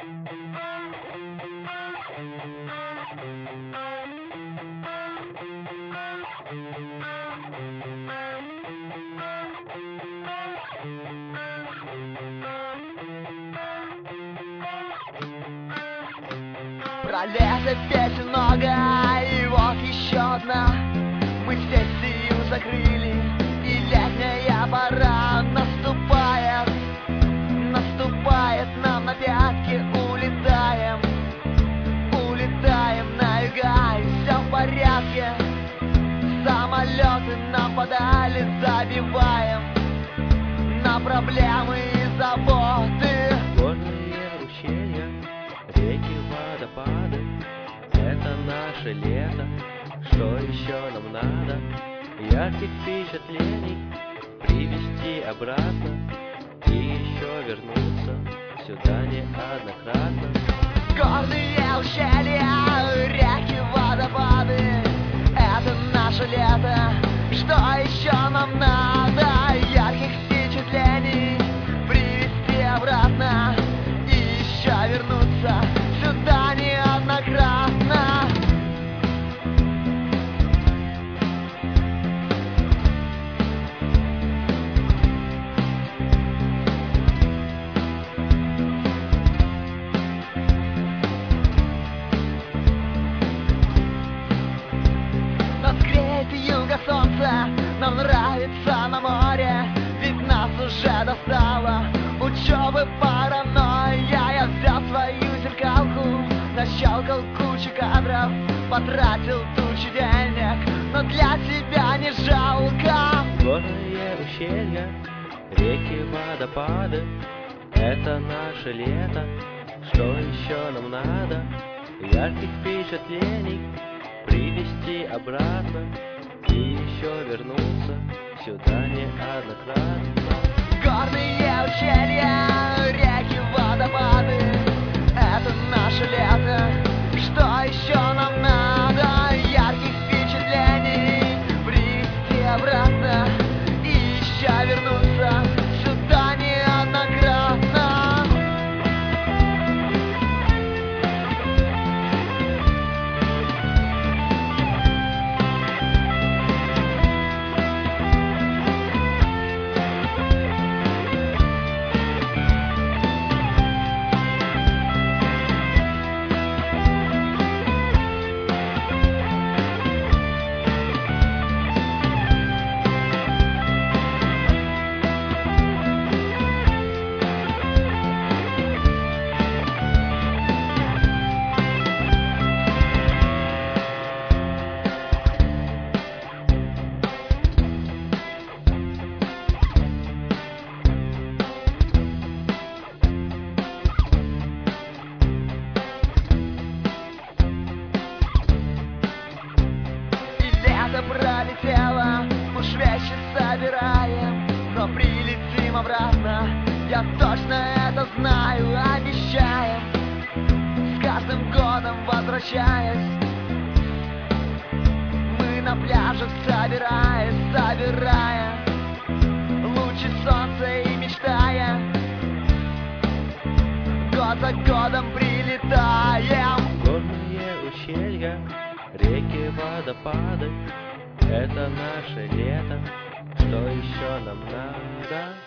Про лето песен много, и вот еще одна. Мы сессию закрыли, и летняя пора наступает. Наступает нам на пятки, улетаем. Улетаем на юга, и все в порядке. Самолеты нам подали, забиваем на проблемы и заботы. Горные ущелья, реки, водопады — это наше лето. Что еще нам надо? Ярких впечатлений привезти обратно и еще вернуться сюда неоднократно. Горные ущелья, реки, водопады — это наше лето. Что еще нам надо? Ярких впечатлений привезти обратно и еще вернуться сюда неоднократно. Нас греет юго солнце, нам нравится на море, ведь нас уже достало учебы паранойя. Я взял свою зеркалку, нащелкал кучу кадров, потратил тучу денег, но для тебя не жалко. Горные ущелья, реки, водопады — это наше лето. Что еще нам надо? Ярких впечатлений привезти обратно и еще вернуться сюда неоднократно. Горные ущелья, реки, водопады — это наше лето. Что еще нам надо? Ярких впечатлений привезти обратно и еще вернуться сюда неоднократно. Пролетело, уж вещи собираем, но прилетим обратно, я точно это знаю, обещаем. С каждым годом возвращаясь, мы на пляжах собирая лучи солнца и мечтая, год за годом прилетаем. Горные ущелья, реки, водопады — это наше лето. Что еще нам надо?